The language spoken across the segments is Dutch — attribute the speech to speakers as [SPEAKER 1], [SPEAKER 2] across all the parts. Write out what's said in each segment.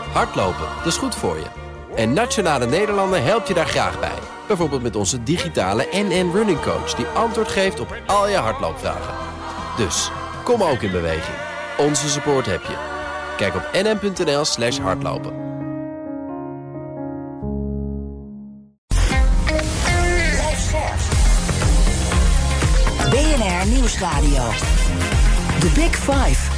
[SPEAKER 1] Hardlopen, dat is goed voor je. En Nationale Nederlanden helpt je daar graag bij. Bijvoorbeeld met onze digitale NN Running Coach... die antwoord geeft op al je hardloopvragen. Dus, kom ook in beweging. Onze support heb je. Kijk op nn.nl/hardlopen.
[SPEAKER 2] BNR Nieuwsradio. The Big Five.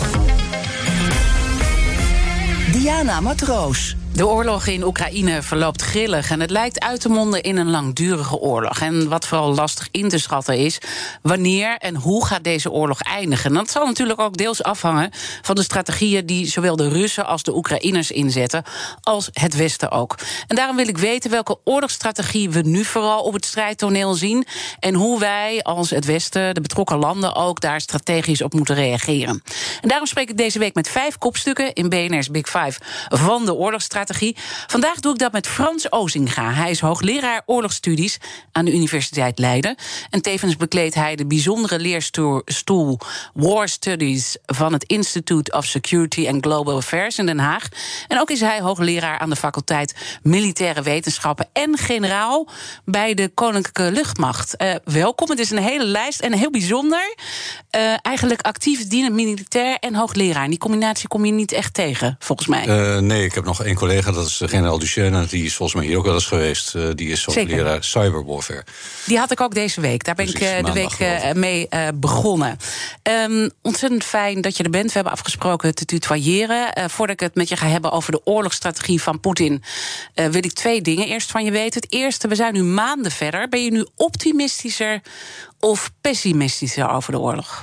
[SPEAKER 2] Diana Matroos.
[SPEAKER 3] De oorlog in Oekraïne verloopt grillig en het lijkt uit te monden in een langdurige oorlog. En wat vooral lastig in te schatten is, wanneer en hoe gaat deze oorlog eindigen? En dat zal natuurlijk ook deels afhangen van de strategieën die zowel de Russen als de Oekraïners inzetten, als het Westen ook. En daarom wil ik weten welke oorlogsstrategie we nu vooral op het strijdtoneel zien en hoe wij als het Westen, de betrokken landen ook, daar strategisch op moeten reageren. En daarom spreek ik deze week met 5 kopstukken in BNR's Big Five van de oorlogsstrategie. Vandaag doe ik dat met Frans Ozinga. Hij is hoogleraar oorlogsstudies aan de Universiteit Leiden. En tevens bekleedt hij de bijzondere leerstoel War Studies van het Institute of Security and Global Affairs in Den Haag. En ook is hij hoogleraar aan de faculteit Militaire Wetenschappen en generaal bij de Koninklijke Luchtmacht. Welkom, het is een hele lijst en heel bijzonder. Eigenlijk actief dienend militair en hoogleraar. En die combinatie kom je niet echt tegen, volgens mij.
[SPEAKER 4] Nee, ik heb nog één collega, dat is generaal Duchesne. Die is volgens mij hier ook wel eens geweest. Die is hoogleraar cyberwarfare.
[SPEAKER 3] Die had ik ook deze week. Daar ben ik de week mee begonnen. Ontzettend fijn dat je er bent. We hebben afgesproken te tutoyeren. Voordat ik het met je ga hebben over de oorlogsstrategie van Poetin, wil ik 2 dingen eerst van je weten. Het eerste, we zijn nu maanden verder. Ben je nu optimistischer of pessimistischer over de oorlog?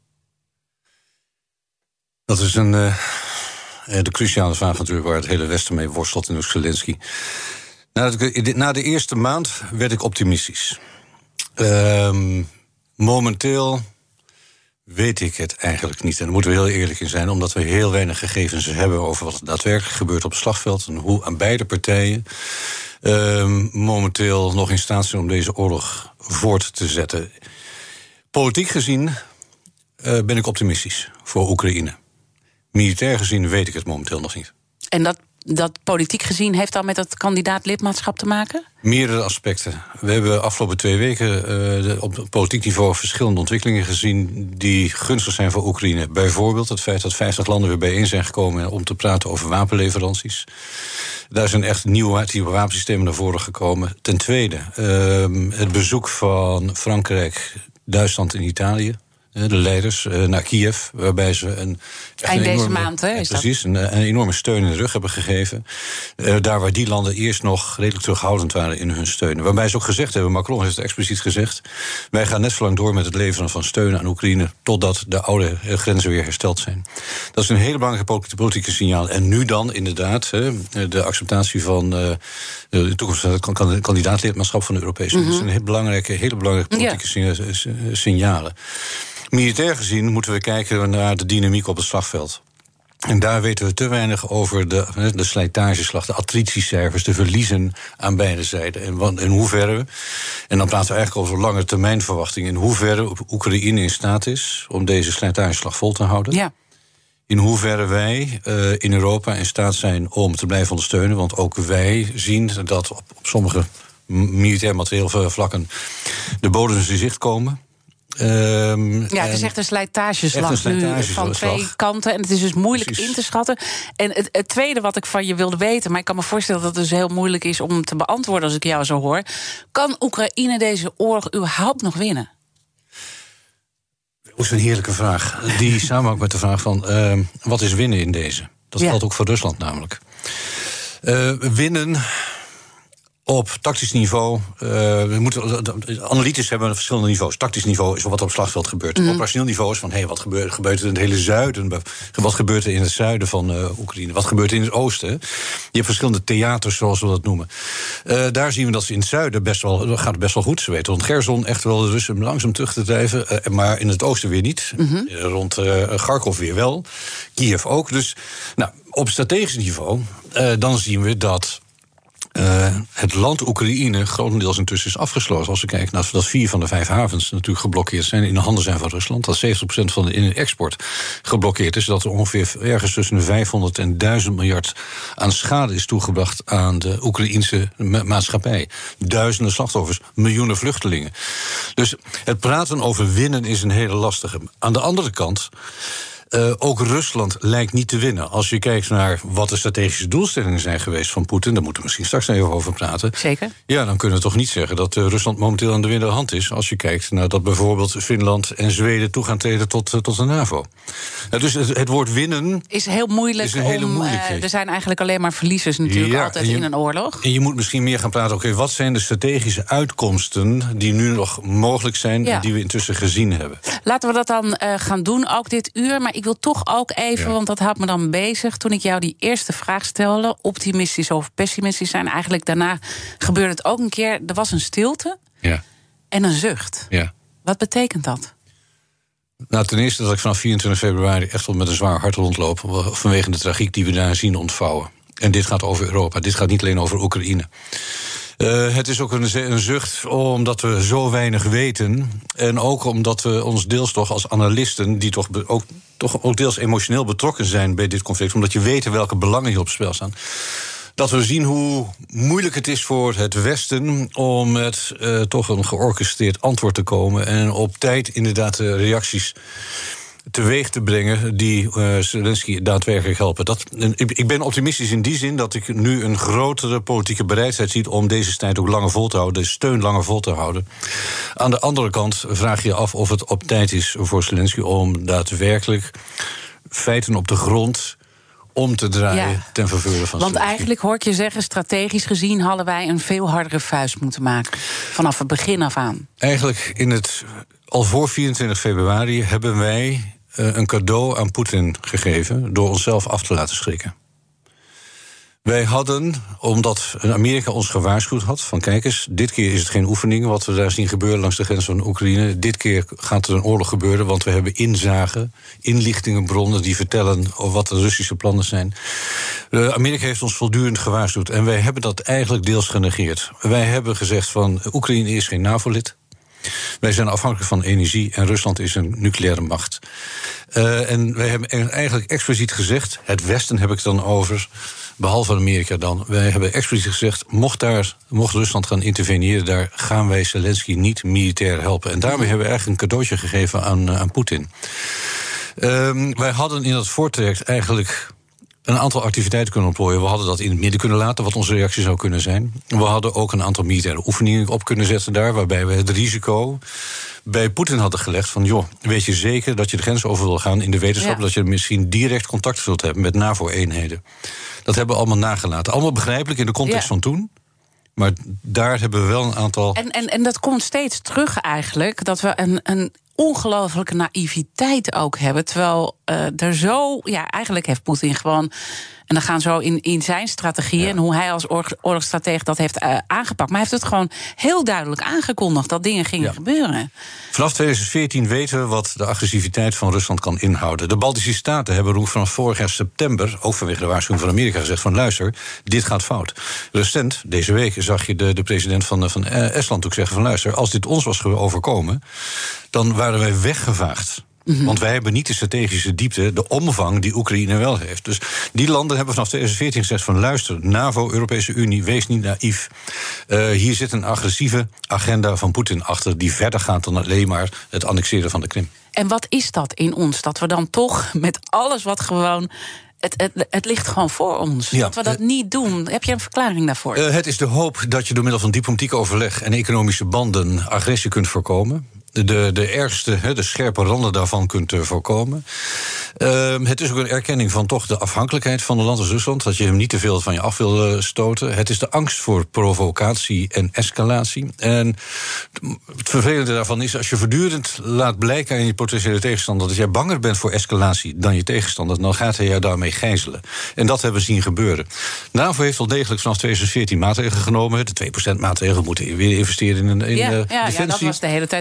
[SPEAKER 4] Dat is de cruciale vraag natuurlijk waar het hele Westen mee worstelt, en ook Zelensky. Na de eerste maand werd ik optimistisch. Momenteel weet ik het eigenlijk niet. En daar moeten we heel eerlijk in zijn, omdat we heel weinig gegevens hebben over wat er daadwerkelijk gebeurt op het slagveld en hoe aan beide partijen momenteel nog in staat zijn om deze oorlog voort te zetten. Politiek gezien ben ik optimistisch voor Oekraïne. Militair gezien weet ik het momenteel nog niet.
[SPEAKER 3] En dat politiek gezien heeft dan met dat kandidaat-lidmaatschap te maken?
[SPEAKER 4] Meerdere aspecten. We hebben afgelopen 2 weken op politiek niveau verschillende ontwikkelingen gezien die gunstig zijn voor Oekraïne. Bijvoorbeeld het feit dat 50 landen weer bijeen zijn gekomen om te praten over wapenleveranties. Daar zijn echt nieuwe type wapensystemen naar voren gekomen. Ten tweede, het bezoek van Frankrijk, Duitsland en Italië. De leiders naar Kiev, waarbij ze
[SPEAKER 3] eind deze maand, hè?
[SPEAKER 4] Precies, een enorme steun in de rug hebben gegeven. Daar waar die landen eerst nog redelijk terughoudend waren in hun steun. Waarbij ze ook gezegd hebben, Macron heeft het expliciet gezegd, wij gaan net zo lang door met het leveren van steun aan Oekraïne totdat de oude grenzen weer hersteld zijn. Dat is een hele belangrijke politieke signaal. En nu dan inderdaad de acceptatie van de toekomst van het kandidaat-lidmaatschap van de Europese Unie. Dat zijn hele belangrijke politieke signalen. Militair gezien moeten we kijken naar de dynamiek op het slagveld. En daar weten we te weinig over de slijtageslag, de attritiecijfers, de verliezen aan beide zijden. En in hoeverre, en dan praten we eigenlijk over lange termijn verwachtingen, in hoeverre Oekraïne in staat is om deze slijtageslag vol te houden. Ja. In hoeverre wij in Europa in staat zijn om te blijven ondersteunen. Want ook wij zien dat op sommige militair materieel vlakken de bodems in zicht komen.
[SPEAKER 3] Het is echt een slijtageslag nu van 2 kanten. En het is dus moeilijk in te schatten. En het tweede wat ik van je wilde weten, maar ik kan me voorstellen dat het dus heel moeilijk is om te beantwoorden als ik jou zo hoor. Kan Oekraïne deze oorlog überhaupt nog winnen?
[SPEAKER 4] Dat is een heerlijke vraag. Die samenhangt met de vraag van wat is winnen in deze? Dat geldt ook voor Rusland namelijk. Winnen op tactisch niveau, analytisch hebben we verschillende niveaus. Tactisch niveau is wat er op het slagveld gebeurt. Operationeel niveau is van wat gebeurt er in het hele zuiden? Wat gebeurt er in het zuiden van Oekraïne? Wat gebeurt er in het oosten? Je hebt verschillende theaters, zoals we dat noemen. Daar zien we dat ze in het zuiden gaat het best wel goed. Ze weten rond Gerson echt wel de Russen langzaam terug te drijven. Maar in het oosten weer niet. Rond Kharkov weer wel. Kiev ook. Dus op strategisch niveau, dan zien we dat het land Oekraïne grotendeels intussen is afgesloten. Als we kijken naar dat 4 van de 5 havens natuurlijk geblokkeerd zijn, in de handen zijn van Rusland. Dat 70% van de export geblokkeerd is. Dat er ongeveer ergens tussen de 500 en 1000 miljard aan schade is toegebracht aan de Oekraïense maatschappij. Duizenden slachtoffers, miljoenen vluchtelingen. Dus het praten over winnen is een hele lastige. Aan de andere kant, ook Rusland lijkt niet te winnen. Als je kijkt naar wat de strategische doelstellingen zijn geweest van Poetin, daar moeten we misschien straks even over praten.
[SPEAKER 3] Zeker.
[SPEAKER 4] Ja, dan kunnen we toch niet zeggen dat Rusland momenteel aan de winnende hand is. Als je kijkt naar dat bijvoorbeeld Finland en Zweden toe gaan treden tot de NAVO. Dus het woord winnen
[SPEAKER 3] is heel moeilijk. Er zijn eigenlijk alleen maar verliezers natuurlijk altijd in een oorlog.
[SPEAKER 4] En je moet misschien meer gaan praten, oké, wat zijn de strategische uitkomsten die nu nog mogelijk zijn en die we intussen gezien hebben?
[SPEAKER 3] Laten we dat dan gaan doen, ook dit uur. Maar ik wil toch ook even, want dat houdt me dan bezig. Toen ik jou die eerste vraag stelde, optimistisch of pessimistisch zijn, eigenlijk daarna gebeurde het ook een keer. Er was een stilte en een zucht.
[SPEAKER 4] Ja.
[SPEAKER 3] Wat betekent dat?
[SPEAKER 4] Nou, ten eerste dat ik vanaf 24 februari echt wel met een zwaar hart rondloop, vanwege de tragiek die we daar zien ontvouwen. En dit gaat over Europa, dit gaat niet alleen over Oekraïne. Het is ook een zucht omdat we zo weinig weten. En ook omdat we ons deels toch als analisten, die toch ook deels emotioneel betrokken zijn bij dit conflict, omdat je weet welke belangen hier op spel staan, dat we zien hoe moeilijk het is voor het Westen om met toch een georchestreerd antwoord te komen en op tijd inderdaad reacties teweeg te brengen die Zelensky daadwerkelijk helpen. Ik ben optimistisch in die zin dat ik nu een grotere politieke bereidheid zie om deze strijd ook langer vol te houden, de steun langer vol te houden. Aan de andere kant vraag je af of het op tijd is voor Zelensky om daadwerkelijk feiten op de grond om te draaien ten verveuren van
[SPEAKER 3] Want
[SPEAKER 4] Zelensky.
[SPEAKER 3] eigenlijk hoor ik je zeggen, strategisch gezien hadden wij een veel hardere vuist moeten maken. Vanaf het begin af aan.
[SPEAKER 4] Eigenlijk al voor 24 februari hebben wij een cadeau aan Poetin gegeven door onszelf af te laten schrikken. Wij hadden, omdat Amerika ons gewaarschuwd had, van kijk eens, dit keer is het geen oefening wat we daar zien gebeuren langs de grens van Oekraïne. Dit keer gaat er een oorlog gebeuren, want we hebben inlichtingenbronnen die vertellen wat de Russische plannen zijn. Amerika heeft ons voortdurend gewaarschuwd en wij hebben dat eigenlijk deels genegeerd. Wij hebben gezegd van Oekraïne is geen NAVO-lid. Wij zijn afhankelijk van energie en Rusland is een nucleaire macht. En wij hebben eigenlijk expliciet gezegd, het Westen heb ik het dan over, behalve Amerika dan. Wij hebben expliciet gezegd, mocht Rusland gaan interveneren, daar gaan wij Zelensky niet militair helpen. En daarmee hebben we eigenlijk een cadeautje gegeven aan Poetin. Wij hadden in dat voortraject eigenlijk een aantal activiteiten kunnen ontplooien. We hadden dat in het midden kunnen laten, wat onze reactie zou kunnen zijn. We hadden ook een aantal militaire oefeningen op kunnen zetten daar, waarbij we het risico bij Poetin hadden gelegd van, joh, weet je zeker dat je de grens over wil gaan in de wetenschap dat je misschien direct contact zult hebben met NAVO-eenheden. Dat hebben we allemaal nagelaten. Allemaal begrijpelijk in de context van toen. Maar daar hebben we wel een aantal. En
[SPEAKER 3] dat komt steeds terug eigenlijk, dat we een ongelofelijke naïviteit ook hebben. Terwijl er zo, eigenlijk heeft Poetin gewoon, en dan gaan zo in zijn strategieën en hoe hij als oorlogsstratege dat heeft aangepakt. Maar hij heeft het gewoon heel duidelijk aangekondigd dat dingen gingen gebeuren. Vanaf 2014 weten we wat de agressiviteit van Rusland kan inhouden. De Baltische Staten hebben vanaf vorig jaar september, ook vanwege de waarschuwing van Amerika, gezegd van luister, dit gaat fout. Recent, deze week, zag je de president van Estland ook zeggen van luister, als dit ons was overkomen, dan waren wij weggevaagd. Want wij hebben niet de strategische diepte, de omvang die Oekraïne wel heeft. Dus die landen hebben vanaf 2014 gezegd van luister, NAVO, Europese Unie, wees niet naïef. Hier zit een agressieve agenda van Poetin achter die verder gaat dan alleen maar het annexeren van de Krim. En wat is dat in ons? Dat we dan toch met alles wat gewoon, het ligt gewoon voor ons. Dat we dat niet doen. Heb je een verklaring daarvoor? Het is de hoop dat je door middel van diplomatiek overleg en economische banden agressie kunt voorkomen. De ergste, de scherpe randen daarvan kunt voorkomen. Het is ook een erkenning van toch de afhankelijkheid van een land als Rusland, dat je hem niet te veel van je af wil stoten. Het is de angst voor provocatie en escalatie. En het vervelende daarvan is, als je voortdurend laat blijken aan je potentiële tegenstander dat jij banger bent voor escalatie dan je tegenstander, dan gaat hij jou daarmee gijzelen. En dat hebben we zien gebeuren. NAVO heeft wel degelijk vanaf 2014 maatregelen genomen. De 2% maatregel moeten weer investeren in defensie. Ja, dat was de hele tijd de discussie.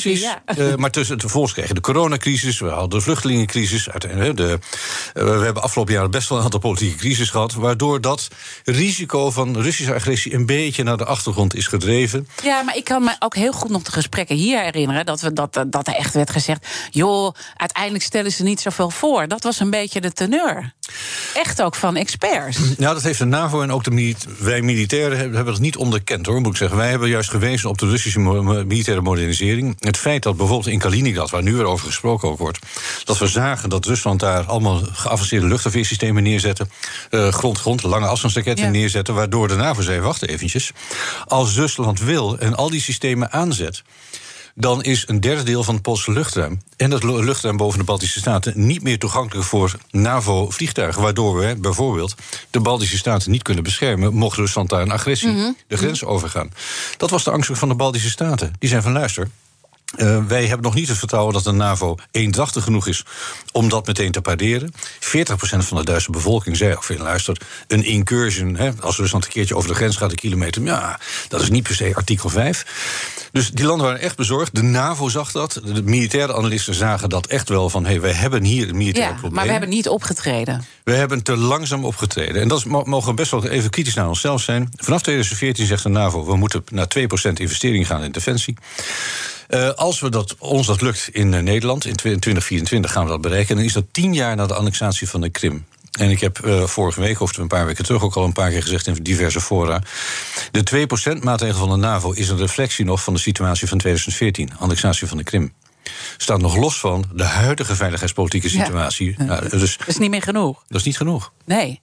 [SPEAKER 3] Precies. Ja.
[SPEAKER 4] Maar vervolgens kregen de coronacrisis, we hadden de vluchtelingencrisis. We hebben afgelopen jaren best wel een aantal politieke crisis gehad, waardoor dat risico van Russische agressie een beetje naar de achtergrond is gedreven.
[SPEAKER 3] Ja, maar ik kan me ook heel goed nog de gesprekken hier herinneren, dat er echt werd gezegd, joh, uiteindelijk stellen ze niet zoveel voor. Dat was een beetje de teneur. Echt ook van experts.
[SPEAKER 4] Nou, dat heeft de NAVO en ook wij militairen hebben dat niet onderkend, hoor, moet ik zeggen. Wij hebben juist gewezen op de Russische militaire modernisering. Het feit dat bijvoorbeeld in Kaliningrad, waar nu weer over gesproken ook wordt, dat we zagen dat Rusland daar allemaal geavanceerde luchtafweersystemen neerzetten, grond-grond, lange afstandsraketten neerzetten, waardoor de NAVO zei, wacht eventjes, als Rusland wil en al die systemen aanzet, dan is een derde deel van het Poolse luchtruim en het luchtruim boven de Baltische Staten niet meer toegankelijk voor NAVO-vliegtuigen, waardoor we bijvoorbeeld de Baltische Staten niet kunnen beschermen mocht Rusland daar een agressie de grens overgaan. Dat was de angst van de Baltische Staten. Die zijn van, luister, wij hebben nog niet het vertrouwen dat de NAVO eendrachtig genoeg is om dat meteen te pareren. 40% van de Duitse bevolking zei ook veel, luister, een incursion, als Rusland een keertje over de grens gaat, een kilometer, ja, dat is niet per se artikel 5. Dus die landen waren echt bezorgd. De NAVO zag dat. De militaire analisten zagen dat echt wel van, wij hebben hier een militair probleem.
[SPEAKER 3] Maar we hebben niet opgetreden.
[SPEAKER 4] We hebben te langzaam opgetreden. En dat mogen we best wel even kritisch naar onszelf zijn. Vanaf 2014 zegt de NAVO, we moeten naar 2% investering gaan in defensie. Als ons dat lukt in Nederland, in 2024 gaan we dat bereiken, dan is dat 10 jaar na de annexatie van de Krim. En ik heb vorige week, of een paar weken terug, ook al een paar keer gezegd in diverse fora, de 2% maatregel van de NAVO is een reflectie nog van de situatie van 2014, annexatie van de Krim. Staat nog los van de huidige veiligheidspolitieke situatie.
[SPEAKER 3] Ja.
[SPEAKER 4] Nou,
[SPEAKER 3] dus dat is niet meer genoeg.
[SPEAKER 4] Dat is niet genoeg.
[SPEAKER 3] Nee.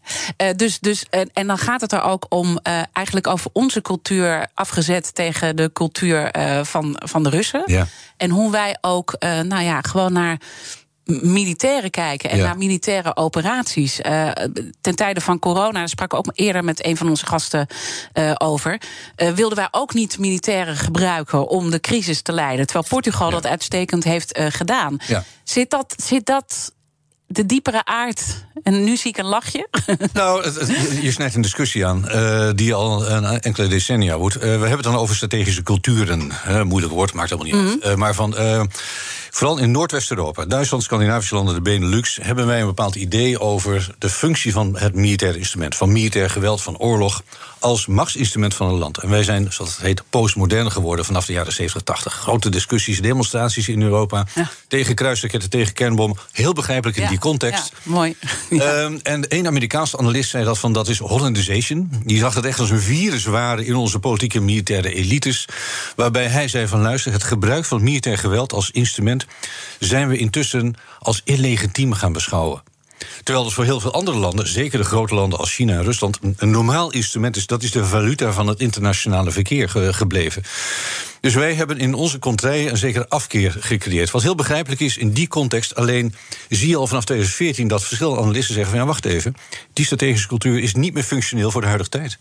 [SPEAKER 3] En dan gaat het er ook om eigenlijk over onze cultuur afgezet tegen de cultuur van de Russen.
[SPEAKER 4] Ja.
[SPEAKER 3] En hoe wij ook gewoon naar militairen kijken en naar militaire operaties. Ten tijde van corona, daar sprak ik ook eerder met een van onze gasten over, wilden wij ook niet militairen gebruiken om de crisis te leiden, terwijl Portugal dat uitstekend heeft gedaan. Ja. Zit dat de diepere aard? En nu zie ik een lachje. Nou,
[SPEAKER 4] je snijdt een discussie aan die al een enkele decennia woedt. We hebben het dan over strategische culturen. Moeilijk woord, maakt helemaal niet uit. Maar vooral in Noordwest-Europa, Duitsland, Scandinavische landen, de Benelux, hebben wij een bepaald idee over de functie van het militaire instrument, van militair geweld, van oorlog, als machtsinstrument van een land. En wij zijn, zoals het heet, postmodern geworden vanaf de jaren 70, 80. Grote discussies, demonstraties in Europa tegen kruisraketten, tegen kernbom. Heel begrijpelijk in die context.
[SPEAKER 3] Ja, mooi.
[SPEAKER 4] En één Amerikaanse analist zei dat is Hollandization. Die zag het echt als een virusware in onze politieke en militaire elites, waarbij hij zei van, luister, het gebruik van militair geweld als instrument zijn we intussen als illegitiem gaan beschouwen. Terwijl het voor heel veel andere landen, zeker de grote landen als China en Rusland, een normaal instrument is. Dat is de valuta van het internationale verkeer gebleven. Dus wij hebben in onze contraien een zekere afkeer gecreëerd. Wat heel begrijpelijk is in die context. Alleen zie je al vanaf 2014 dat verschillende analisten zeggen van, ja, wacht even, die strategische cultuur is niet meer functioneel voor de huidige tijd.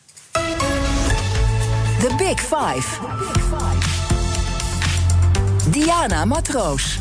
[SPEAKER 2] The Big Five. Diana Matroos.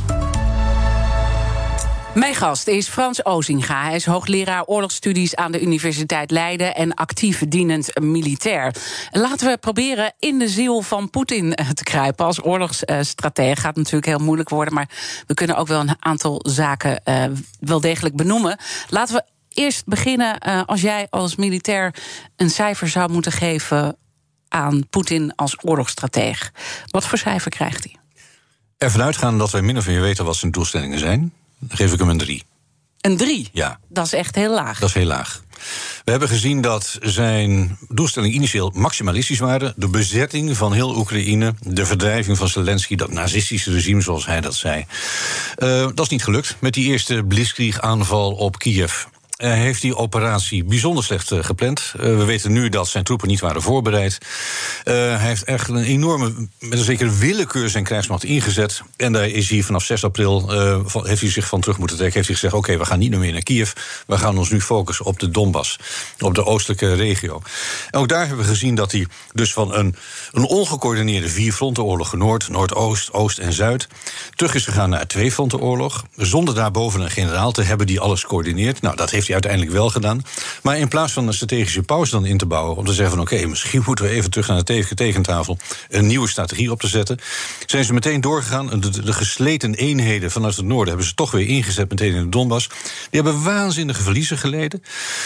[SPEAKER 3] Mijn gast is Frans Ozinga. Hij is hoogleraar oorlogsstudies aan de Universiteit Leiden en actief dienend militair. Laten we proberen in de ziel van Poetin te kruipen. Als oorlogsstratege gaat natuurlijk heel moeilijk worden, maar we kunnen ook wel een aantal zaken wel degelijk benoemen. Laten we eerst beginnen. Als jij als militair een cijfer zou moeten geven aan Poetin als oorlogsstratege, wat voor cijfer krijgt hij?
[SPEAKER 4] Ervan uitgaan dat wij min of meer weten wat zijn doelstellingen zijn, dan geef ik hem een 3.
[SPEAKER 3] Een 3?
[SPEAKER 4] Ja.
[SPEAKER 3] Dat is echt heel laag.
[SPEAKER 4] Dat is heel laag. We hebben gezien dat zijn doelstellingen initieel maximalistisch waren. De bezetting van heel Oekraïne, de verdrijving van Zelensky, dat nazistische regime zoals hij dat zei. Dat is niet gelukt met die eerste Blitzkrieg-aanval op Kiev. Heeft die operatie bijzonder slecht gepland. We weten nu dat zijn troepen niet waren voorbereid. Hij heeft echt een enorme, met een zekere willekeur zijn krijgsmacht ingezet. En daar is hij vanaf 6 april, heeft hij zich van terug moeten trekken. Heeft hij gezegd, oké, we gaan niet meer naar Kiev. We gaan ons nu focussen op de Donbass, op de oostelijke regio. En ook daar hebben we gezien dat hij dus van een ongecoördineerde 4-frontenoorlog, Noord, Noordoost, Oost en Zuid, terug is gegaan naar 2-frontenoorlog, zonder daarboven een generaal te hebben die alles coördineert. Nou, dat heeft hij hij uiteindelijk wel gedaan. Maar in plaats van een strategische pauze dan in te bouwen, om te zeggen van oké, misschien moeten we even terug naar de tekentafel, een nieuwe strategie op te zetten, zijn ze meteen doorgegaan. De gesleten eenheden vanuit het noorden hebben ze toch weer ingezet meteen in de Donbass. Die hebben waanzinnige verliezen geleden.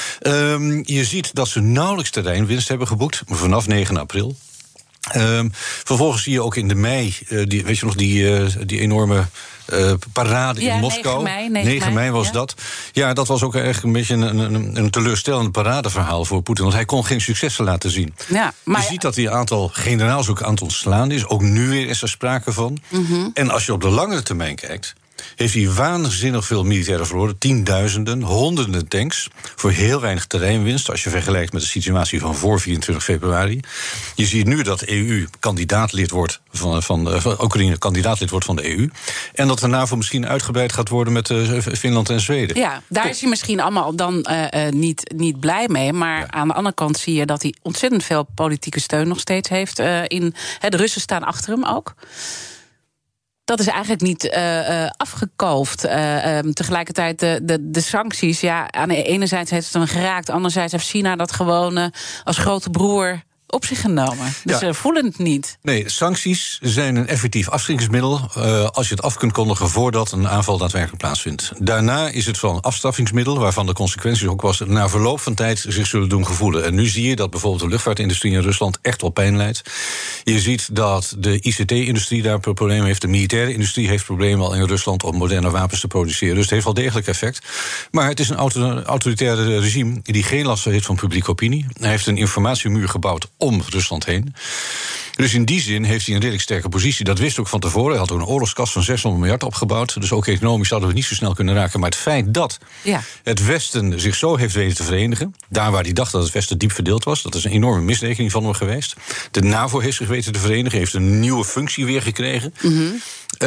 [SPEAKER 4] Je ziet dat ze nauwelijks terreinwinst hebben geboekt vanaf 9 april. Vervolgens zie je ook in de mei, weet je nog, die enorme parade in Moskou. 9 mei was dat. Ja, dat was ook echt een beetje een teleurstellend paradeverhaal voor Poetin. Want hij kon geen successen laten zien. Ja, maar je ziet dat die aantal generaals ook aan het ontslaan is. Ook nu weer is er sprake van. Mm-hmm. En als je op de langere termijn kijkt, heeft hij waanzinnig veel militairen verloren. Tienduizenden, honderden tanks. Voor heel weinig terreinwinst, als je vergelijkt met de situatie van voor 24 februari. Je ziet nu dat EU kandidaatlid wordt van Oekraïne kandidaatlid wordt van de EU. En dat de NAVO misschien uitgebreid gaat worden met Finland en Zweden. Ja, daar is hij misschien allemaal dan niet blij mee. Maar aan de andere kant zie je dat hij ontzettend veel politieke steun nog steeds heeft. De Russen staan achter hem ook. Dat is eigenlijk niet afgekalfd. Tegelijkertijd de sancties. Ja, aan de ene zijde heeft het hem geraakt. Anderzijds heeft China dat gewoon als grote broer op zich genomen. Dus ze voelen het niet. Nee, sancties zijn een effectief afschrikkingsmiddel als je het af kunt kondigen voordat een aanval daadwerkelijk plaatsvindt. Daarna is het wel een afstraffingsmiddel, waarvan de consequenties ook was na verloop van tijd zich zullen doen gevoelen. En nu zie je dat bijvoorbeeld de luchtvaartindustrie in Rusland echt wel pijn lijdt. Je ziet dat de ICT-industrie daar problemen heeft. De militaire industrie heeft problemen al in Rusland om moderne wapens te produceren. Dus het heeft wel degelijk effect. Maar het is een autoritaire regime die geen last heeft van publieke opinie. Hij heeft een informatiemuur gebouwd om Rusland heen. Dus in die zin heeft hij een redelijk sterke positie. Dat wist ook van tevoren. Hij had ook een oorlogskast van 600 miljard opgebouwd. Dus ook economisch zouden we niet zo snel kunnen raken. Maar het feit dat het Westen zich zo heeft weten te verenigen, daar waar hij dacht dat het Westen diep verdeeld was, dat is een enorme misrekening van hem geweest. De NAVO heeft zich weten te verenigen, heeft een nieuwe functie weer gekregen. Mm-hmm.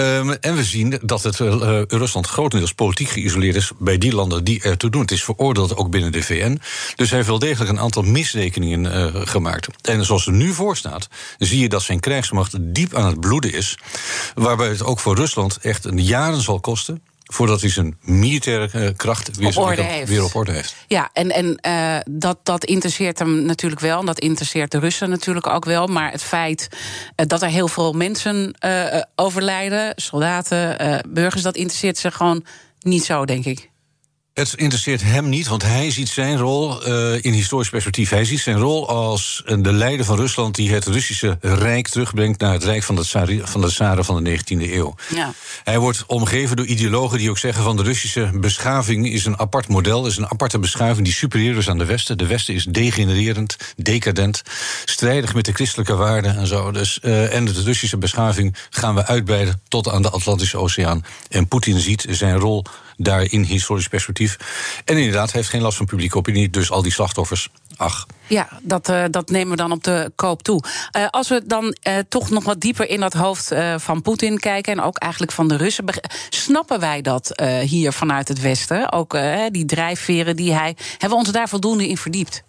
[SPEAKER 4] En we zien dat het Rusland grotendeels politiek geïsoleerd is bij die landen die ertoe doen. Het is veroordeeld ook binnen de VN. Dus hij heeft wel degelijk een aantal misrekeningen gemaakt. En zoals het nu voor staat, zie je dat zijn krijgsmacht diep aan het bloeden is. Waarbij het ook voor Rusland echt jaren zal kosten voordat hij zijn militaire kracht weer op orde heeft. Ja, en dat interesseert hem natuurlijk wel. En dat interesseert de Russen natuurlijk ook wel. Maar het feit dat er heel veel mensen overlijden, soldaten, burgers, dat interesseert ze gewoon niet zo, denk ik. Het interesseert hem niet, want hij ziet zijn rol in historisch perspectief. Hij ziet zijn rol als de leider van Rusland die het Russische Rijk terugbrengt naar het Rijk van de Tsaren van de 19e eeuw. Ja. Hij wordt omgeven door ideologen die ook zeggen van de Russische beschaving is een apart model, is een aparte beschaving die superieur is aan de Westen. De Westen is degenererend, decadent, strijdig met de christelijke waarden en zo. Dus, en de Russische beschaving gaan we uitbreiden tot aan de Atlantische Oceaan. En Poetin ziet zijn rol daar in historisch perspectief. En inderdaad, heeft geen last van publieke opinie, dus al die slachtoffers, ach. Ja, dat nemen we dan op de koop toe. Als we dan toch nog wat dieper in dat hoofd van Poetin kijken, en ook eigenlijk van de Russen, snappen wij dat hier vanuit het Westen? Ook die drijfveren die hebben we ons daar voldoende in verdiept?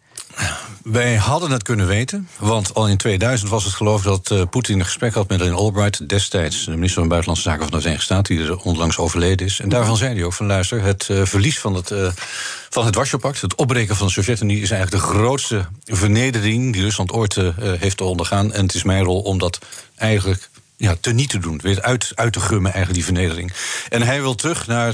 [SPEAKER 4] Wij hadden het kunnen weten, want al in 2000 was het geloof ik dat Poetin een gesprek had met Madeleine Albright, destijds de minister van Buitenlandse Zaken van de Verenigde Staten, die er onlangs overleden is. En daarvan zei hij ook van luister, het verlies van het Warschau-pact, het opbreken van de Sovjet-Unie, is eigenlijk de grootste vernedering die Rusland ooit heeft te ondergaan. En het is mijn rol om dat eigenlijk teniet te doen, weer uit te gummen eigenlijk die vernedering. En hij wil terug naar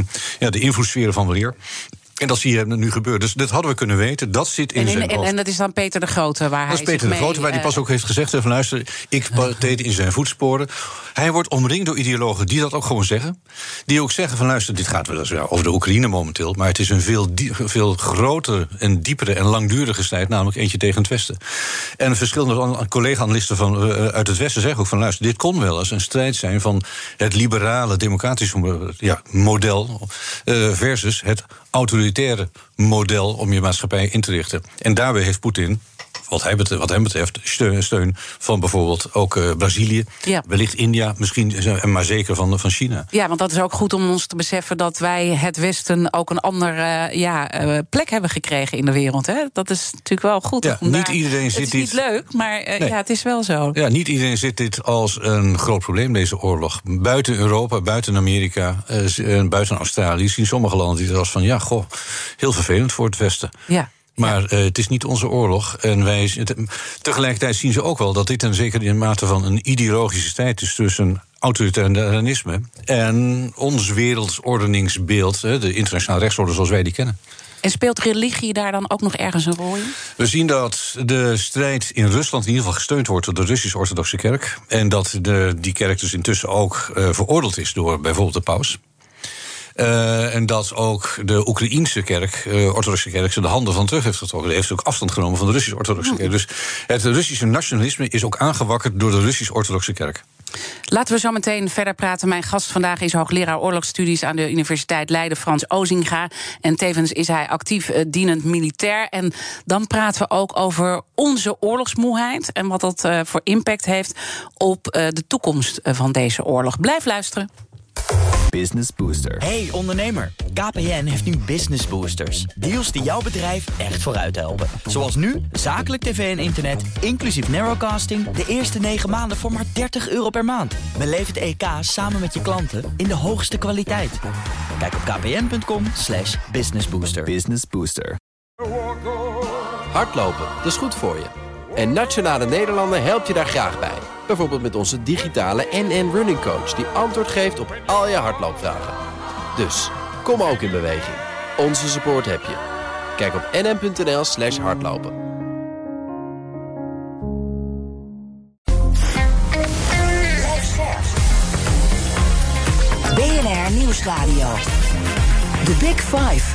[SPEAKER 4] de invloedssferen van weleer. En dat zie je nu gebeuren. Dus dat hadden we kunnen weten. Dat zit in zijn hoofd. En dat is dan Peter de Grote, waar dat is Peter de Grote, waar hij pas ook heeft gezegd van luister, ik treed in zijn voetsporen. Hij wordt omringd door ideologen die dat ook gewoon zeggen. Die ook zeggen van luister, dit gaat wel eens over de Oekraïne momenteel, maar het is een veel grotere en diepere en langdurige strijd, namelijk eentje tegen het Westen. En verschillende collega-analisten uit het Westen zeggen ook van luister, dit kon wel eens een strijd zijn van het liberale, democratische model versus het autoritaire model om je maatschappij in te richten. En daarbij heeft Poetin wat hem betreft steun van bijvoorbeeld ook Brazilië, wellicht India, misschien, maar zeker van China.
[SPEAKER 3] Ja, want dat is ook goed om ons te beseffen dat wij het Westen ook een andere plek hebben gekregen in de wereld. Hè? Dat is natuurlijk wel goed.
[SPEAKER 4] Ja, niet iedereen zit
[SPEAKER 3] het is niet leuk, maar het is wel zo.
[SPEAKER 4] Ja, niet iedereen zit dit als een groot probleem, deze oorlog. Buiten Europa, buiten Amerika, buiten Australië zien sommige landen die er als van heel vervelend voor het Westen. Ja. Maar het is niet onze oorlog. En tegelijkertijd zien ze ook wel dat dit een zeker in mate van een ideologische strijd is tussen autoritarisme en ons wereldordeningsbeeld, de internationale rechtsorde zoals wij die kennen.
[SPEAKER 3] En speelt religie daar dan ook nog ergens een rol in?
[SPEAKER 4] We zien dat de strijd in Rusland in ieder geval gesteund wordt door de Russisch-Orthodoxe Kerk. En dat die kerk dus intussen ook veroordeeld is door bijvoorbeeld de paus. En dat ook de Oekraïense kerk, orthodoxe kerk, ze de handen van terug heeft getrokken. Die heeft ook afstand genomen van de Russisch-Orthodoxe kerk. Dus het Russische nationalisme is ook aangewakkerd door de Russisch-Orthodoxe kerk.
[SPEAKER 3] Laten we zo meteen verder praten. Mijn gast vandaag is hoogleraar oorlogsstudies aan de Universiteit Leiden, Frans Ozinga. En tevens is hij actief dienend militair. En dan praten we ook over onze oorlogsmoeheid en wat dat voor impact heeft op de toekomst van deze oorlog. Blijf luisteren.
[SPEAKER 5] Business Booster. Hey ondernemer, KPN heeft nu Business Boosters. Deals die jouw bedrijf echt vooruit helpen. Zoals nu, zakelijk tv en internet, inclusief narrowcasting, de eerste 9 maanden voor maar €30 per maand. Beleef het EK samen met je klanten in de hoogste kwaliteit. Kijk op kpn.com/businessbooster. Business Booster.
[SPEAKER 1] Hardlopen, dat is goed voor je. En Nationale Nederlanden helpt je daar graag bij. Bijvoorbeeld met onze digitale NN Running Coach, die antwoord geeft op al je hardloopvragen. Dus, kom ook in beweging. Onze support heb je. Kijk op nn.nl/hardlopen.
[SPEAKER 2] BNR Nieuwsradio. The Big Five.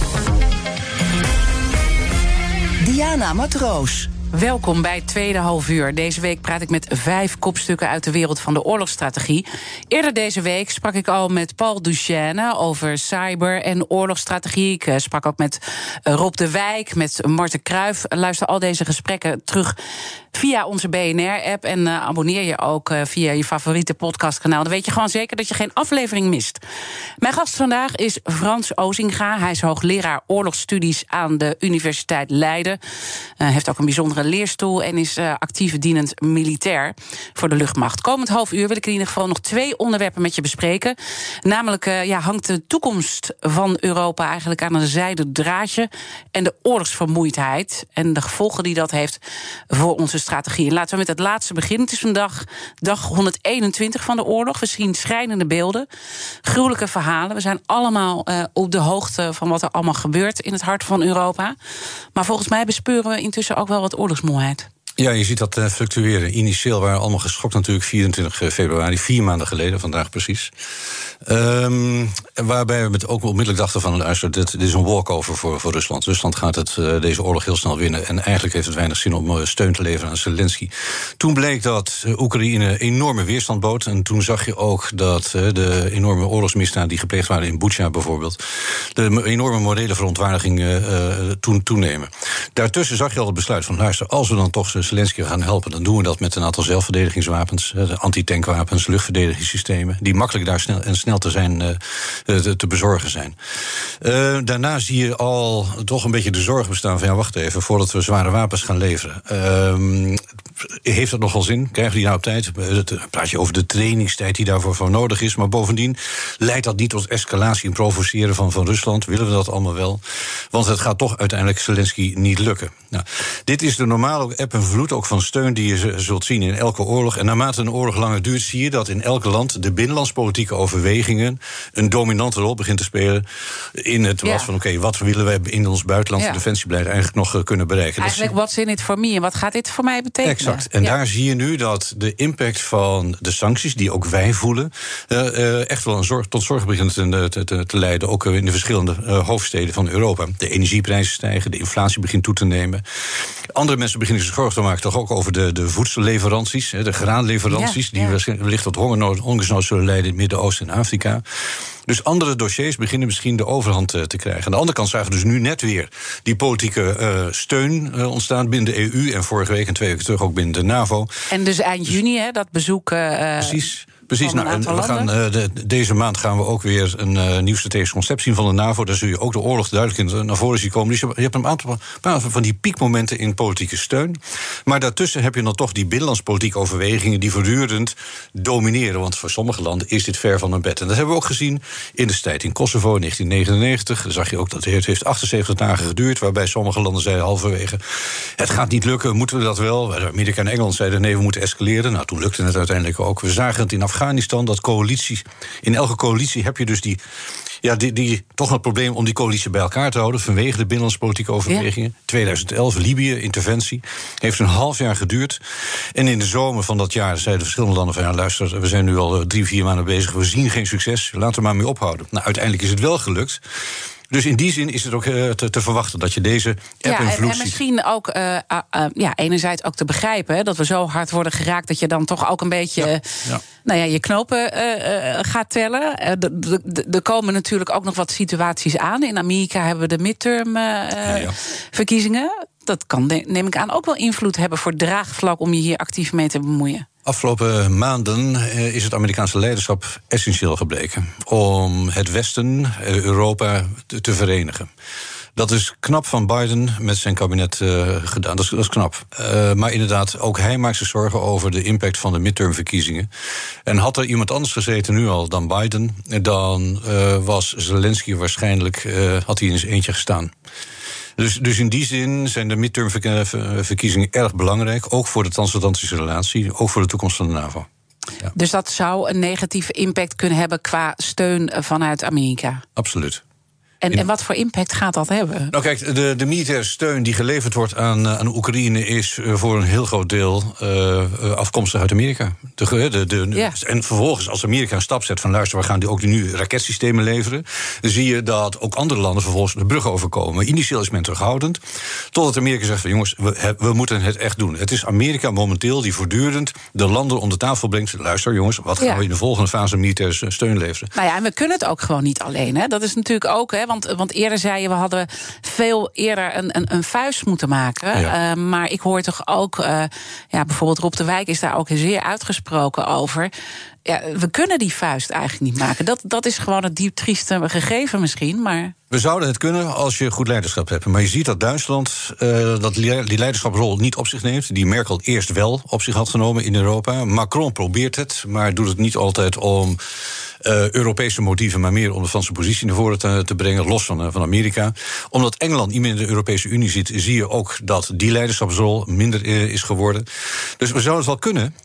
[SPEAKER 2] Diana Matroos.
[SPEAKER 3] Welkom bij het tweede halfuur. Deze week praat ik met 5 kopstukken uit de wereld van de oorlogsstrategie. Eerder deze week sprak ik al met Paul Duchesne over cyber- en oorlogsstrategie. Ik sprak ook met Rob de Wijk, met Marten Kruijf. Luister al deze gesprekken terug via onze BNR-app. En abonneer je ook via je favoriete podcastkanaal. Dan weet je gewoon zeker dat je geen aflevering mist. Mijn gast vandaag is Frans Ozinga. Hij is hoogleraar oorlogsstudies aan de Universiteit Leiden. Heeft ook een bijzondere leerstoel en is actief dienend militair voor de luchtmacht. Komend half uur wil ik in ieder geval nog 2 onderwerpen met je bespreken. Namelijk hangt de toekomst van Europa eigenlijk aan een zijden draadje en de oorlogsvermoeidheid en de gevolgen die dat heeft voor onze strategie. En laten we met het laatste beginnen. Het is vandaag dag 121 van de oorlog. We zien schrijnende beelden, gruwelijke verhalen. We zijn allemaal op de hoogte van wat er allemaal gebeurt in het hart van Europa. Maar volgens mij bespeuren we intussen ook wel wat oorlogsmoeheid.
[SPEAKER 4] Ja, je ziet dat fluctueren. Initieel waren we allemaal geschokt natuurlijk 24 februari, 4 maanden geleden, vandaag precies. Waarbij we ook onmiddellijk dachten van, luister, dit is een walkover voor Rusland. Rusland gaat deze oorlog heel snel winnen. En eigenlijk heeft het weinig zin om steun te leveren aan Zelensky. Toen bleek dat Oekraïne enorme weerstand bood. En toen zag je ook dat de enorme oorlogsmisdaden die gepleegd waren in Bucha bijvoorbeeld, de enorme morele verontwaardiging toenemen. Daartussen zag je al het besluit van, luister, als we dan toch Zelensky gaan helpen, dan doen we dat met een aantal zelfverdedigingswapens, de antitankwapens, luchtverdedigingssystemen, die makkelijk daar snel te bezorgen zijn. Daarna zie je al toch een beetje de zorg bestaan van, wacht even, voordat we zware wapens gaan leveren. Heeft dat nogal zin? Krijgen we die nou op tijd? Praat je over de trainingstijd die daarvoor voor nodig is, maar bovendien leidt dat niet tot escalatie en provoceren van Rusland? Willen we dat allemaal wel? Want het gaat toch uiteindelijk Zelensky niet lukken. Nou, dit is de normale eb en vloed ook van steun die je zult zien in elke oorlog. En naarmate een oorlog langer duurt, zie je dat in elk land de binnenlandspolitieke overwegingen een dominante rol begint te spelen in het debat van, oké, wat willen wij in ons buitenlandse defensiebeleid eigenlijk nog kunnen bereiken?
[SPEAKER 3] Eigenlijk, what's in it for me en wat gaat dit voor mij betekenen?
[SPEAKER 4] Exact. En daar zie je nu dat de impact van de sancties, die ook wij voelen, echt wel tot zorg begint te leiden, ook in de verschillende hoofdsteden van Europa. De energieprijzen stijgen, de inflatie begint toe toe te nemen. Andere mensen beginnen zich zorgen te maken toch ook over de voedselleveranties, de graanleveranties, die wellicht tot hongersnood zullen leiden in het Midden-Oosten en Afrika. Dus andere dossiers beginnen misschien de overhand te krijgen. Aan de andere kant zagen we dus nu net weer die politieke steun ontstaan binnen de EU en vorige week en 2 weken terug ook binnen de NAVO.
[SPEAKER 3] En dus eind juni, dat bezoek.
[SPEAKER 4] Precies, deze maand gaan we ook weer een nieuw strategisch concept zien van de NAVO. Daar zul je ook de oorlog duidelijk naar voren zien komen. Dus je hebt een aantal van die piekmomenten in politieke steun. Maar daartussen heb je dan toch die binnenlandspolitieke overwegingen die voortdurend domineren. Want voor sommige landen is dit ver van hun bed. En dat hebben we ook gezien in de strijd in Kosovo in 1999. Daar zag je ook dat het heeft 78 dagen geduurd, waarbij sommige landen zeiden halverwege: het gaat niet lukken, moeten we dat wel? Amerika en Engeland zeiden nee, we moeten escaleren. Nou, toen lukte het uiteindelijk ook. We zagen het in Afghanistan, dat coalitie. In elke coalitie heb je dus die toch een probleem om die coalitie bij elkaar te houden vanwege de binnenlandspolitieke overwegingen. Ja. 2011, Libië, interventie. Heeft een half jaar geduurd. En in de zomer van dat jaar zeiden verschillende landen van luister, we zijn nu al 3-4 maanden bezig, we zien geen succes, laten we maar mee ophouden. Nou, uiteindelijk is het wel gelukt. Dus in die zin is het ook te verwachten dat je deze eb en vloed ziet. En
[SPEAKER 3] misschien ook enerzijds ook te begrijpen, hè, dat we zo hard worden geraakt dat je dan toch ook een beetje je knopen gaat tellen. Er komen natuurlijk ook nog wat situaties aan. In Amerika hebben we de midterm verkiezingen. Dat kan, neem ik aan, ook wel invloed hebben voor draagvlak om je hier actief mee te bemoeien.
[SPEAKER 4] Afgelopen maanden is het Amerikaanse leiderschap essentieel gebleken om het Westen, Europa, te verenigen. Dat is knap van Biden met zijn kabinet gedaan. Dat is knap. Maar inderdaad, ook hij maakt zich zorgen over de impact van de midtermverkiezingen. En had er iemand anders gezeten nu al dan Biden, dan was Zelensky waarschijnlijk had hij in zijn eentje gestaan. Dus in die zin zijn de midtermverkiezingen erg belangrijk, ook voor de transatlantische relatie, ook voor de toekomst van de NAVO. Ja.
[SPEAKER 3] Dus dat zou een negatieve impact kunnen hebben qua steun vanuit Amerika?
[SPEAKER 4] Absoluut.
[SPEAKER 3] En wat voor impact gaat dat hebben? Nou
[SPEAKER 4] kijk, de militaire steun die geleverd wordt aan Oekraïne is voor een heel groot deel afkomstig uit Amerika. En vervolgens, als Amerika een stap zet van luister, we gaan ook nu raketsystemen leveren, dan zie je dat ook andere landen vervolgens de brug overkomen. Initieel is men terughoudend, totdat Amerika zegt van jongens, we moeten het echt doen. Het is Amerika momenteel die voortdurend de landen om de tafel brengt. Luister jongens, wat gaan we in de volgende fase militaire steun leveren? Nou ja,
[SPEAKER 3] en we kunnen het ook gewoon niet alleen. Hè? Dat is natuurlijk ook, hè, want eerder zei je, we hadden veel eerder een vuist moeten maken. Ja. Maar ik hoor toch ook, bijvoorbeeld Rob de Wijk is daar ook zeer uitgesproken over. Ja, we kunnen die vuist eigenlijk niet maken. Dat is gewoon het diep trieste gegeven misschien, maar...
[SPEAKER 4] We zouden het kunnen als je goed leiderschap hebt. Maar je ziet dat Duitsland die leiderschapsrol niet op zich neemt. Die Merkel eerst wel op zich had genomen in Europa. Macron probeert het, maar doet het niet altijd om Europese motieven, maar meer om de Franse positie naar voren te brengen, los van Amerika. Omdat Engeland niet meer in de Europese Unie zit, zie je ook dat die leiderschapsrol minder is geworden. Dus we zouden het wel kunnen.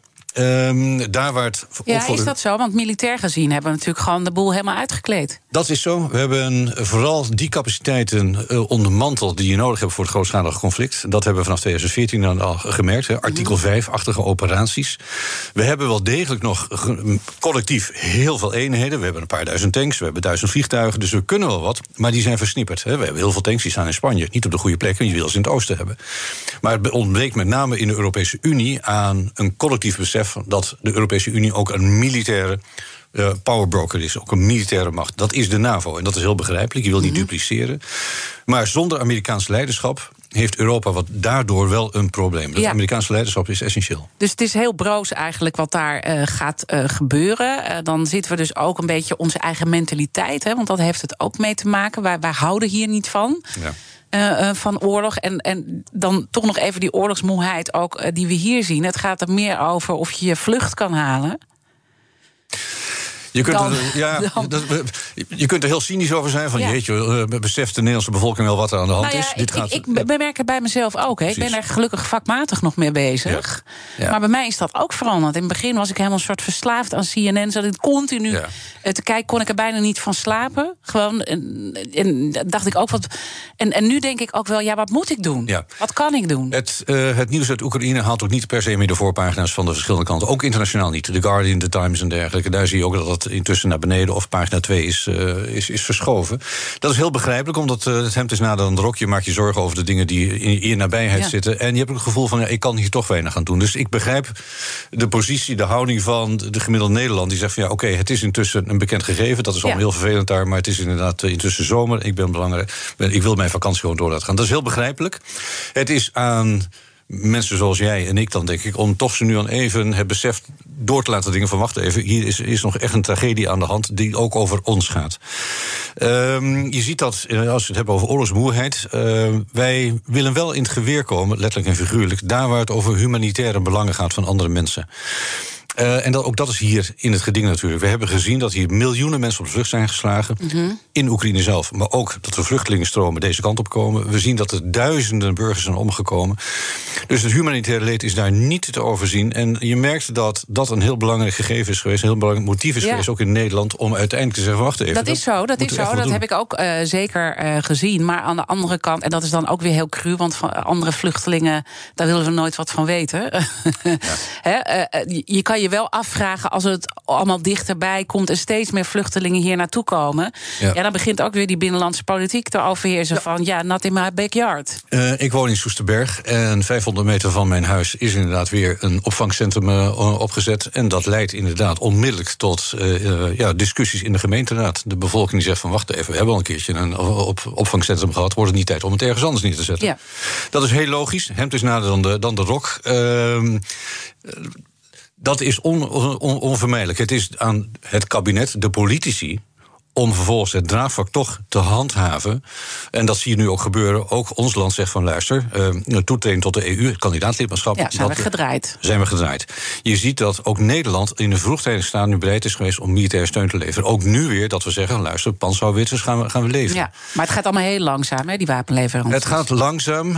[SPEAKER 4] Daar waar het
[SPEAKER 3] is dat zo? Want militair gezien hebben we natuurlijk gewoon de boel helemaal uitgekleed.
[SPEAKER 4] Dat is zo. We hebben vooral die capaciteiten ondermanteld die je nodig hebt voor het grootschalige conflict. Dat hebben we vanaf 2014 dan al gemerkt. Artikel 5-achtige operaties. We hebben wel degelijk nog collectief heel veel eenheden. We hebben een paar duizend tanks, we hebben 1000 vliegtuigen. Dus we kunnen wel wat, maar die zijn versnipperd. We hebben heel veel tanks die staan in Spanje. Niet op de goede plek, je wil ze in het oosten hebben. Maar het ontbreekt met name in de Europese Unie aan een collectief besef dat de Europese Unie ook een militaire powerbroker is, ook een militaire macht. Dat is de NAVO en dat is heel begrijpelijk. Je wil niet dupliceren. Maar zonder Amerikaans leiderschap heeft Europa wat daardoor wel een probleem. Dat Amerikaanse leiderschap is essentieel.
[SPEAKER 3] Dus het is heel broos eigenlijk wat daar gaat gebeuren. Dan zitten we dus ook een beetje onze eigen mentaliteit, hè, want dat heeft het ook mee te maken. Wij houden hier niet van. Ja. Van oorlog. En dan toch nog even die oorlogsmoeheid ook die we hier zien. Het gaat er meer over of je je vlucht kan halen.
[SPEAKER 4] Je kunt er heel cynisch over zijn. Van jeetje, beseft de Nederlandse bevolking wel wat er aan de hand is?
[SPEAKER 3] Ik bemerk het bij mezelf ook. Ik ben er gelukkig vakmatig nog mee bezig. Ja. Ja. Maar bij mij is dat ook veranderd. In het begin was ik helemaal een soort verslaafd aan CNN. Zat ik continu te kijken, kon ik er bijna niet van slapen. Gewoon, en dacht ik ook wat. En nu denk ik ook wel, wat moet ik doen? Ja. Wat kan ik doen?
[SPEAKER 4] Het nieuws uit Oekraïne haalt ook niet per se meer de voorpagina's van de verschillende kanten. Ook internationaal niet. The Guardian, The Times en dergelijke. Daar zie je ook dat dat intussen naar beneden of pagina 2 is verschoven. Dat is heel begrijpelijk, omdat het hemd is nader dan de rok. Je maakt je zorgen over de dingen die in je nabijheid zitten. En je hebt het gevoel van, ik kan hier toch weinig aan doen. Dus ik begrijp de positie, de houding van de gemiddelde Nederland. Die zegt van, oké, het is intussen een bekend gegeven. Dat is allemaal heel vervelend daar, maar het is inderdaad intussen zomer. Ik wil mijn vakantie gewoon door laten gaan. Dat is heel begrijpelijk. Het is aan mensen zoals jij en ik dan, denk ik, om toch ze nu aan even het besef door te laten dingen van, wacht even, hier is nog echt een tragedie aan de hand die ook over ons gaat. Je ziet dat, als we het hebben over oorlogsmoeheid, wij willen wel in het geweer komen, letterlijk en figuurlijk, daar waar het over humanitaire belangen gaat van andere mensen. En ook dat is hier in het geding natuurlijk. We hebben gezien dat hier miljoenen mensen op de vlucht zijn geslagen. In Oekraïne zelf. Maar ook dat de vluchtelingenstromen deze kant op komen. We zien dat er duizenden burgers zijn omgekomen. Dus het humanitaire leed is daar niet te overzien. En je merkt dat dat een heel belangrijk gegeven is geweest. Een heel belangrijk motief is geweest, ook in Nederland, om uiteindelijk te zeggen, wacht even.
[SPEAKER 3] Dat is zo. Dat heb ik ook zeker gezien. Maar aan de andere kant, en dat is dan ook weer heel cru, want van andere vluchtelingen, daar willen we nooit wat van weten. Je kan je wel afvragen, als het allemaal dichterbij komt en steeds meer vluchtelingen hier naartoe komen, dan begint ook weer die binnenlandse politiek te overheersen van, not in my backyard.
[SPEAKER 4] Ik woon in Soesterberg en 500 meter van mijn huis is inderdaad weer een opvangcentrum opgezet. En dat leidt inderdaad onmiddellijk tot discussies in de gemeenteraad. De bevolking die zegt van, wacht even, we hebben al een keertje een opvangcentrum gehad, wordt het niet tijd om het ergens anders neer te zetten. Ja. Dat is heel logisch. Hemd is nader dan de rok. Dat is onvermijdelijk. Het is aan het kabinet, de politici, om vervolgens het draagvlak toch te handhaven. En dat zie je nu ook gebeuren. Ook ons land zegt van, luister, toetreding tot de EU, het kandidaatlidmaatschap.
[SPEAKER 3] Ja, zijn we gedraaid.
[SPEAKER 4] Je ziet dat ook Nederland in de vroegtijdig staat nu bereid is geweest om militaire steun te leveren. Ook nu weer dat we zeggen, luister, panzerhouwitsers gaan we leveren. Ja,
[SPEAKER 3] maar het gaat allemaal heel langzaam, hè, die wapenleveranties.
[SPEAKER 4] Het gaat langzaam.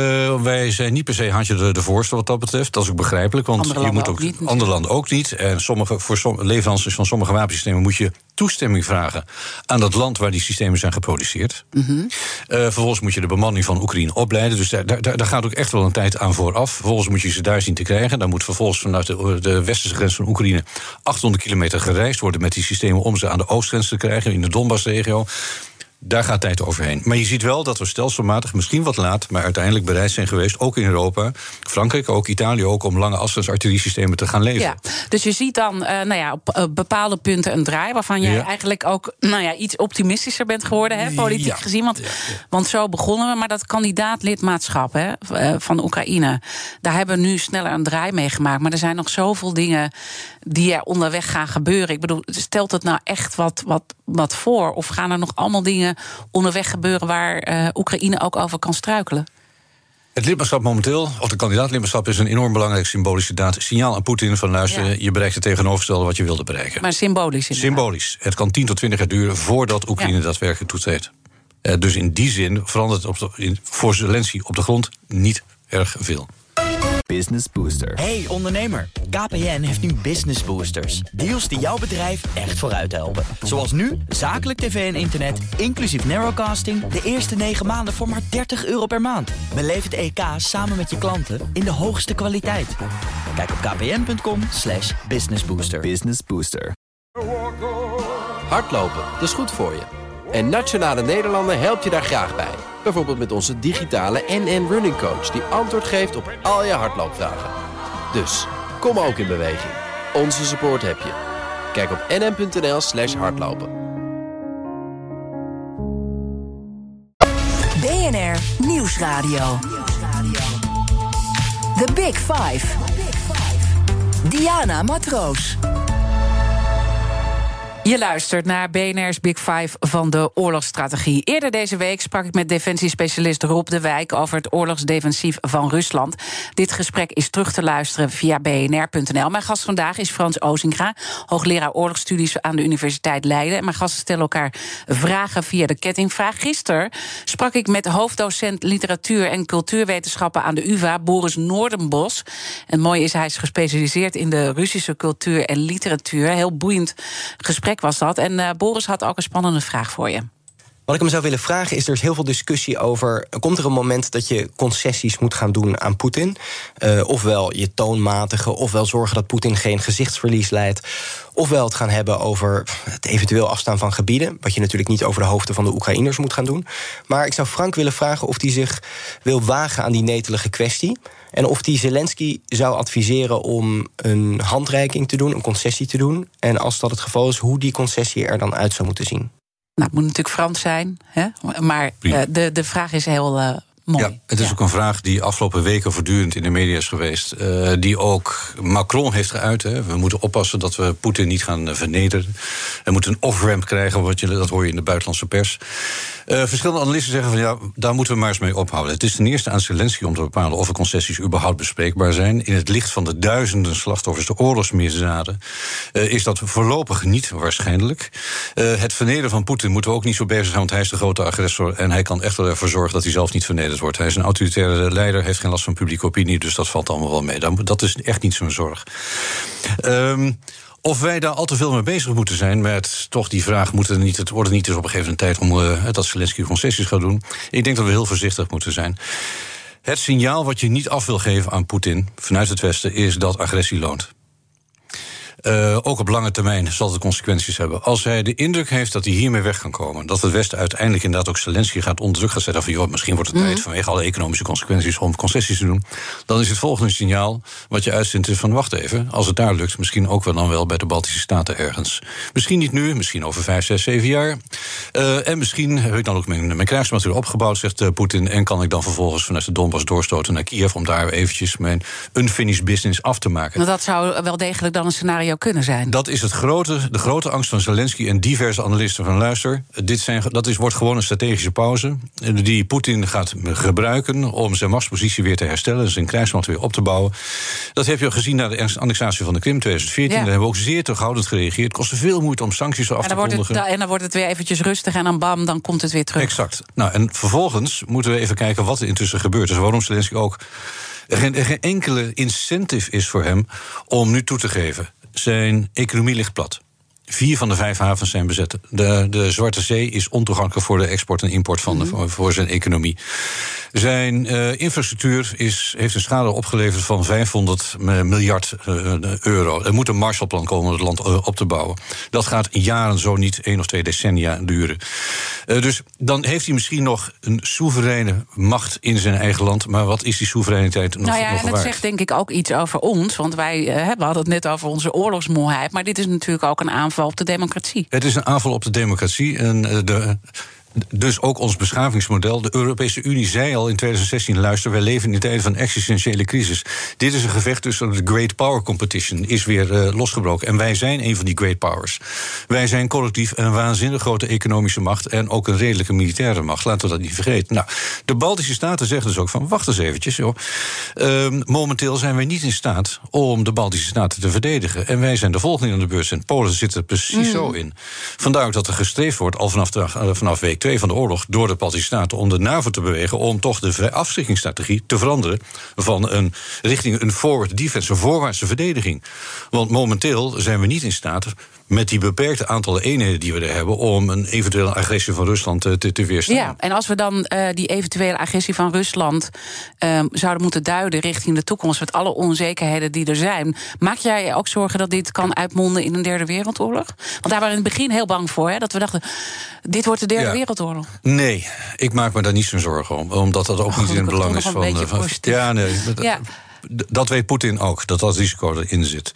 [SPEAKER 4] Wij zijn niet per se handje de voorste wat dat betreft. Dat is ook begrijpelijk, want je moet ook andere landen ook niet. En voor leveranties van sommige wapensystemen moet je toestemming vragen aan dat land waar die systemen zijn geproduceerd. Vervolgens moet je de bemanning van Oekraïne opleiden. Dus daar gaat ook echt wel een tijd aan vooraf. Vervolgens moet je ze daar zien te krijgen. Dan moet vervolgens vanuit de westerse grens van Oekraïne 800 kilometer gereisd worden met die systemen om ze aan de oostgrens te krijgen, in de Donbassregio. Daar gaat tijd overheen. Maar je ziet wel dat we stelselmatig, misschien wat laat, maar uiteindelijk bereid zijn geweest, ook in Europa, Frankrijk ook, Italië ook, om lange afstandsartilleriesystemen te gaan leveren.
[SPEAKER 3] Ja, dus je ziet dan op bepaalde punten een draai, waarvan je eigenlijk ook iets optimistischer bent geworden, hè, politiek gezien. Want zo begonnen we, maar dat kandidaatlidmaatschap van Oekraïne, daar hebben we nu sneller een draai mee gemaakt. Maar er zijn nog zoveel dingen die er onderweg gaan gebeuren. Ik bedoel, stelt het nou echt wat voor? Of gaan er nog allemaal dingen onderweg gebeuren waar Oekraïne ook over kan struikelen?
[SPEAKER 4] Het lidmaatschap momenteel, of de kandidaatlidmaatschap, is een enorm belangrijk symbolische signaal aan Poetin van, luister, je bereikt het tegenovergestelde wat je wilde bereiken.
[SPEAKER 3] Maar symbolisch inderdaad.
[SPEAKER 4] Symbolisch. Het kan 10 tot 20 jaar duren voordat Oekraïne daadwerkelijk toetreedt. Dus in die zin verandert het voor Zelensky op de grond niet erg veel.
[SPEAKER 5] Business Booster. Hey ondernemer, KPN heeft nu Business Boosters. Deals die jouw bedrijf echt vooruit helpen. Zoals nu, zakelijk tv en internet, inclusief narrowcasting, de eerste 9 maanden voor maar €30 per maand. Beleef het EK samen met je klanten in de hoogste kwaliteit. Kijk op kpn.com/businessbooster. Business Booster.
[SPEAKER 1] Hardlopen, dat is goed voor je. En Nationale Nederlanden helpt je daar graag bij. Bijvoorbeeld met onze digitale NN Running Coach, die antwoord geeft op al je hardloopvragen. Dus, kom ook in beweging. Onze support heb je. Kijk op nn.nl/hardlopen.
[SPEAKER 2] BNR Nieuwsradio. The Big Five. Diana Matroos.
[SPEAKER 3] Je luistert naar BNR's Big Five van de oorlogsstrategie. Eerder deze week sprak ik met defensiespecialist Rob de Wijk over het oorlogsdefensief van Rusland. Dit gesprek is terug te luisteren via bnr.nl. Mijn gast vandaag is Frans Ozinga, hoogleraar oorlogsstudies aan de Universiteit Leiden. En mijn gasten stellen elkaar vragen via de kettingvraag. Gisteren sprak ik met hoofddocent literatuur en cultuurwetenschappen aan de UvA, Boris Noordenbos. En mooi is, hij is gespecialiseerd in de Russische cultuur en literatuur. Heel boeiend gesprek was dat. En Boris had ook een spannende vraag voor je.
[SPEAKER 6] Wat ik hem zou willen vragen is, er is heel veel discussie over, komt er een moment dat je concessies moet gaan doen aan Poetin? Ofwel je toonmatigen, ofwel zorgen dat Poetin geen gezichtsverlies leidt, ofwel het gaan hebben over het eventueel afstaan van gebieden, wat je natuurlijk niet over de hoofden van de Oekraïners moet gaan doen. Maar ik zou Frank willen vragen of hij zich wil wagen aan die netelige kwestie. En of hij Zelensky zou adviseren om een handreiking te doen, een concessie te doen. En als dat het geval is, hoe die concessie er dan uit zou moeten zien.
[SPEAKER 3] Nou, het moet natuurlijk Frans zijn, hè? Maar de vraag is heel mooi.
[SPEAKER 4] Ja, het is ook een vraag die afgelopen weken voortdurend in de media is geweest. Die ook Macron heeft geuit. Hè. We moeten oppassen dat we Poetin niet gaan vernederen. We moeten een off-ramp krijgen, dat hoor je in de buitenlandse pers. Verschillende analisten zeggen van daar moeten we maar eens mee ophouden. Het is ten eerste aan Zelensky om te bepalen of er concessies überhaupt bespreekbaar zijn. In het licht van de duizenden slachtoffers, de oorlogsmisdaden, is dat voorlopig niet waarschijnlijk. Het vernederen van Poetin moeten we ook niet zo bezig zijn, want hij is de grote agressor en hij kan echt wel ervoor zorgen dat hij zelf niet vernederd wordt. Hij is een autoritaire leider, heeft geen last van publieke opinie, dus dat valt allemaal wel mee. Dat is echt niet zo'n zorg. Of wij daar al te veel mee bezig moeten zijn met toch die vraag, wordt het niet eens op een gegeven moment tijd om dat Zelensky concessies gaat doen? Ik denk dat we heel voorzichtig moeten zijn. Het signaal wat je niet af wil geven aan Poetin vanuit het Westen is dat agressie loont. Ook op lange termijn zal het consequenties hebben. Als hij de indruk heeft dat hij hiermee weg kan komen, dat het Westen uiteindelijk inderdaad ook Zelensky gaat onder druk gaan zetten van misschien wordt het tijd vanwege alle economische consequenties om concessies te doen, dan is het volgende signaal wat je uitzendt is van wacht even, als het daar lukt, misschien ook wel dan wel bij de Baltische Staten ergens. Misschien niet nu, misschien over 5, 6, 7 jaar. En misschien heb ik dan ook mijn krijgsmacht weer opgebouwd, zegt Poetin, en kan ik dan vervolgens vanuit de Donbass doorstoten naar Kiev om daar eventjes mijn unfinished business af te maken.
[SPEAKER 3] Maar dat zou wel degelijk dan een scenario kunnen zijn.
[SPEAKER 4] Dat is de grote angst van Zelensky en diverse analisten van luister. Wordt gewoon een strategische pauze die Poetin gaat gebruiken om zijn machtspositie weer te herstellen, zijn krijgsmacht weer op te bouwen. Dat heb je al gezien na de annexatie van de Krim 2014. Daar hebben we ook zeer terughoudend gereageerd. Het kostte veel moeite om sancties af te kondigen.
[SPEAKER 3] En dan wordt het weer eventjes rustig en dan bam, dan komt het weer terug.
[SPEAKER 4] Exact. Nou, en vervolgens moeten we even kijken wat er intussen gebeurt is. Waarom Zelensky ook geen enkele incentive is voor hem om nu toe te geven. Zijn economie ligt plat. 4 van de 5 havens zijn bezet. De Zwarte Zee is ontoegankelijk voor de export en import voor zijn economie. Zijn infrastructuur heeft een schade opgeleverd van 500 miljard euro. Er moet een Marshallplan komen om het land op te bouwen. Dat gaat jaren, zo niet 1 of 2 decennia duren. Dus dan heeft hij misschien nog een soevereine macht in zijn eigen land. Maar wat is die soevereiniteit nog waard?
[SPEAKER 3] En dat zegt denk ik ook iets over ons. Want we hadden het net over onze oorlogsmoeheid. Maar dit is natuurlijk ook een aanval op de democratie.
[SPEAKER 4] Het is een aanval op de democratie. En dus ook ons beschavingsmodel. De Europese Unie zei al in 2016... luister, wij leven in tijden van existentiële crisis. Dit is een gevecht tussen de Great Power Competition is weer losgebroken. En wij zijn een van die Great Powers. Wij zijn collectief een waanzinnig grote economische macht... en ook een redelijke militaire macht. Laten we dat niet vergeten. Nou, de Baltische Staten zeggen dus ook van... wacht eens eventjes, joh. Momenteel zijn wij niet in staat om de Baltische Staten te verdedigen. En wij zijn de volgende aan de beurt. En Polen zit er precies zo in. Vandaar ook dat er gestreefd wordt, al vanaf week 2 van de oorlog door de Baltische Staten om de NAVO te bewegen om toch de afschrikkingsstrategie te veranderen van richting een forward defense, een voorwaartse verdediging. Want momenteel zijn we niet in staat met die beperkte aantallen eenheden die we er hebben om een eventuele agressie van Rusland te weerstaan.
[SPEAKER 3] Ja, en als we dan die eventuele agressie van Rusland zouden moeten duiden richting de toekomst met alle onzekerheden die er zijn, maak jij je ook zorgen dat dit kan uitmonden in een derde wereldoorlog? Want daar waren we in het begin heel bang voor, hè, dat we dachten, dit wordt de derde wereldoorlog.
[SPEAKER 4] Nee, ik maak me daar niet zo'n zorgen om, omdat dat ook niet in het belang is van ja, nee. Dat weet Poetin ook, dat risico erin zit.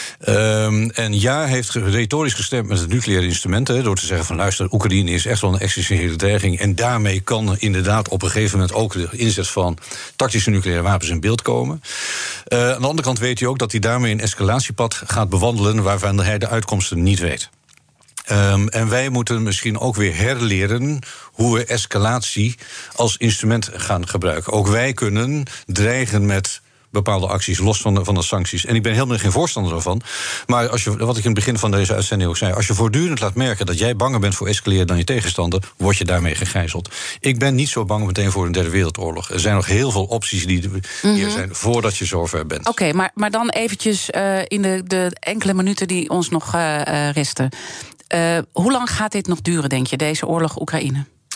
[SPEAKER 4] En ja, heeft retorisch gestemd met het nucleaire instrument, door te zeggen van luister, Oekraïne is echt wel een existentiële dreiging en daarmee kan inderdaad op een gegeven moment ook de inzet van tactische nucleaire wapens in beeld komen. Aan de andere kant weet hij ook dat hij daarmee een escalatiepad gaat bewandelen waarvan hij de uitkomsten niet weet. En wij moeten misschien ook weer herleren hoe we escalatie als instrument gaan gebruiken. Ook wij kunnen dreigen met bepaalde acties, los van de sancties. En ik ben helemaal geen voorstander daarvan. Maar wat ik in het begin van deze uitzending ook zei, als je voortdurend laat merken dat jij banger bent voor escaleren dan je tegenstander, word je daarmee gegijzeld. Ik ben niet zo bang meteen voor een derde wereldoorlog. Er zijn nog heel veel opties die er zijn voordat je zover bent.
[SPEAKER 3] Oké, maar dan eventjes in de enkele minuten die ons nog resten. Hoe lang gaat dit nog duren, denk je, deze oorlog Oekraïne?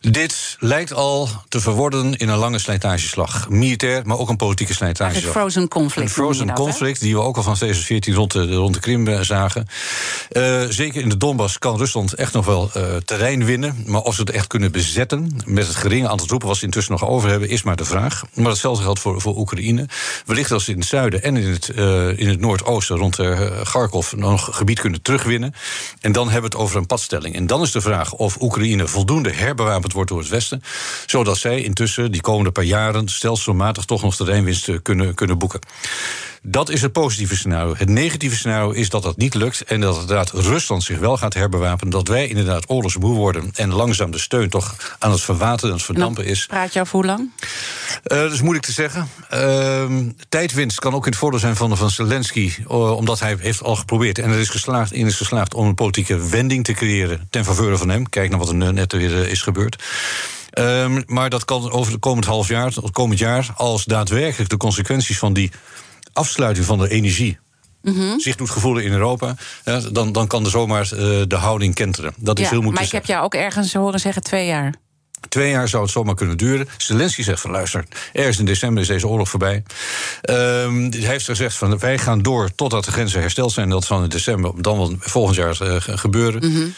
[SPEAKER 4] Dit lijkt al te verworden in een lange slijtageslag. Militair, maar ook een politieke slijtageslag.
[SPEAKER 3] Het frozen conflict.
[SPEAKER 4] Een frozen conflict, die we ook al van 2014 rond de Krim zagen. Zeker in de Donbass kan Rusland echt nog wel terrein winnen. Maar of ze het echt kunnen bezetten, met het geringe aantal troepen wat ze intussen nog over hebben, is maar de vraag. Maar hetzelfde geldt voor Oekraïne. Wellicht als ze in het zuiden en in het noordoosten rond Kharkov nog gebied kunnen terugwinnen. En dan hebben we het over een padstelling. En dan is de vraag of Oekraïne voldoende herbewapend wordt door het Westen, zodat zij intussen die komende paar jaren stelselmatig toch nog terreinwinst kunnen boeken. Dat is het positieve scenario. Het negatieve scenario is dat dat niet lukt en dat inderdaad Rusland zich wel gaat herbewapenen, dat wij inderdaad oorlogsmoe worden en langzaam de steun toch aan het verwateren, aan het verdampen is.
[SPEAKER 3] Praat je over hoe lang?
[SPEAKER 4] Dat is moeilijk te zeggen. Tijdwinst kan ook in het voordeel zijn van Zelensky, omdat hij heeft al geprobeerd en er is geslaagd om een politieke wending te creëren ten faveur van hem. Kijk naar wat er net weer is gebeurd. Maar dat kan over het komend jaar, als daadwerkelijk de consequenties van die afsluiting van de energie zich doet gevoelen in Europa, dan kan er zomaar de houding kenteren. Dat is heel moeilijk.
[SPEAKER 3] Maar ik heb jou ook ergens horen zeggen 2 jaar.
[SPEAKER 4] 2 jaar zou het zomaar kunnen duren. Zelensky zegt van luister, ergens in december is deze oorlog voorbij. Hij heeft gezegd van wij gaan door totdat de grenzen hersteld zijn. Dat zal in december, dan wel volgend jaar gebeuren.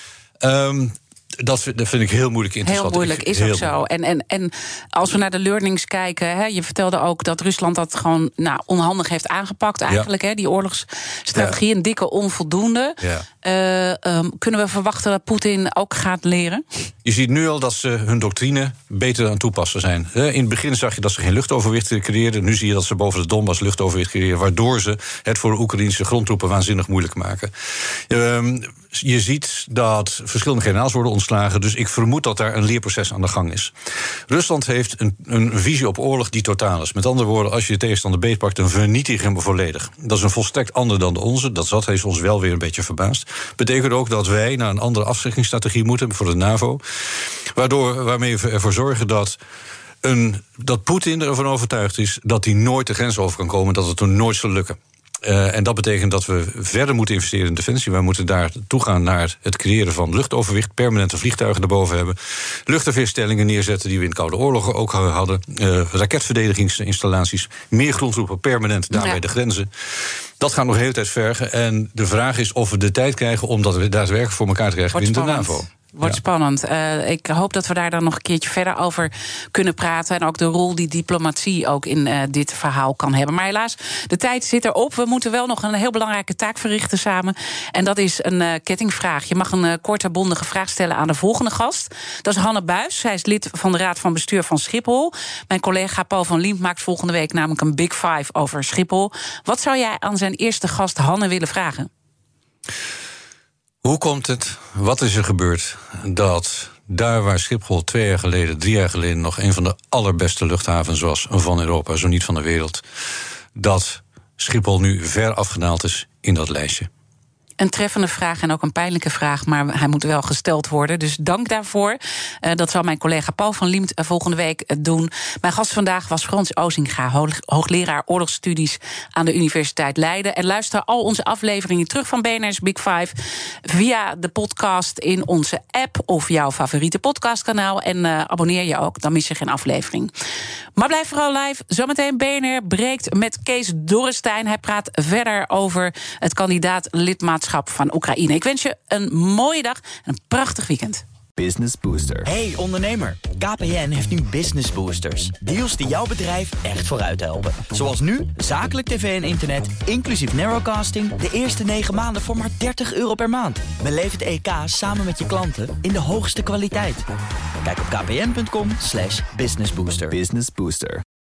[SPEAKER 4] Dat vind ik heel moeilijk in te schatten.
[SPEAKER 3] Heel moeilijk, is ook zo. En als we naar de learnings kijken, je vertelde ook dat Rusland dat gewoon onhandig heeft aangepakt eigenlijk, die oorlogsstrategie, een dikke onvoldoende. Kunnen we verwachten dat Poetin ook gaat leren?
[SPEAKER 4] Je ziet nu al dat ze hun doctrine beter aan het toepassen zijn. In het begin zag je dat ze geen luchtoverwicht creëerden. Nu zie je dat ze boven de Donbass luchtoverwicht creëren, waardoor ze het voor de Oekraïnse grondtroepen waanzinnig moeilijk maken. Je ziet dat verschillende generaals worden ontslagen, dus ik vermoed dat daar een leerproces aan de gang is. Rusland heeft een visie op oorlog die totaal is. Met andere woorden, als je je tegenstander beetpakt, dan vernietig je hem volledig. Dat is een volstrekt ander dan de onze. Dat heeft ons wel weer een beetje verbaasd. Betekent ook dat wij naar een andere afschrikkingsstrategie moeten voor de NAVO, waarmee we ervoor zorgen dat Poetin ervan overtuigd is dat hij nooit de grens over kan komen, dat het hem nooit zal lukken. En dat betekent dat we verder moeten investeren in defensie. Wij moeten daar toegaan naar het creëren van luchtoverwicht, permanente vliegtuigen erboven hebben, luchtafweerstellingen neerzetten die we in de Koude Oorlog ook hadden, raketverdedigingsinstallaties, meer grondtroepen permanent daar bij de grenzen. Dat gaat nog de hele tijd vergen. En de vraag is of we de tijd krijgen om dat daadwerkelijk voor elkaar te krijgen binnen de NAVO.
[SPEAKER 3] Wordt spannend. Ik hoop dat we daar dan nog een keertje verder over kunnen praten. En ook de rol die diplomatie ook in dit verhaal kan hebben. Maar helaas, de tijd zit erop. We moeten wel nog een heel belangrijke taak verrichten samen. En dat is een kettingvraag. Je mag een korte, bondige vraag stellen aan de volgende gast. Dat is Hanne Buys. Zij is lid van de Raad van Bestuur van Schiphol. Mijn collega Paul van Liemt maakt volgende week namelijk een Big Five over Schiphol. Wat zou jij aan zijn eerste gast Hanne willen vragen?
[SPEAKER 4] Hoe komt het, wat is er gebeurd, dat daar waar Schiphol 2 jaar geleden, 3 jaar geleden nog een van de allerbeste luchthavens was van Europa, zo niet van de wereld, dat Schiphol nu ver afgedaald is in dat lijstje?
[SPEAKER 3] Een treffende vraag en ook een pijnlijke vraag, maar hij moet wel gesteld worden. Dus dank daarvoor. Dat zal mijn collega Paul van Liemt volgende week doen. Mijn gast vandaag was Frans Ozinga, hoogleraar oorlogsstudies aan de Universiteit Leiden. En luister al onze afleveringen terug van BNR's Big Five via de podcast in onze app of jouw favoriete podcastkanaal. En abonneer je ook, dan mis je geen aflevering. Maar blijf vooral live. Zometeen BNR breekt met Kees Dorrestein. Hij praat verder over het kandidaatlidmaatschap van Oekraïne. Ik wens je een mooie dag en een prachtig weekend.
[SPEAKER 5] Business Booster. Hey ondernemer, KPN heeft nu Business Boosters. Deals die jouw bedrijf echt vooruit helpen. Zoals nu, zakelijk tv en internet, inclusief narrowcasting, de eerste 9 maanden voor maar €30 per maand. Beleef het EK samen met je klanten in de hoogste kwaliteit. Kijk op kpn.com/businessbooster. Business Booster.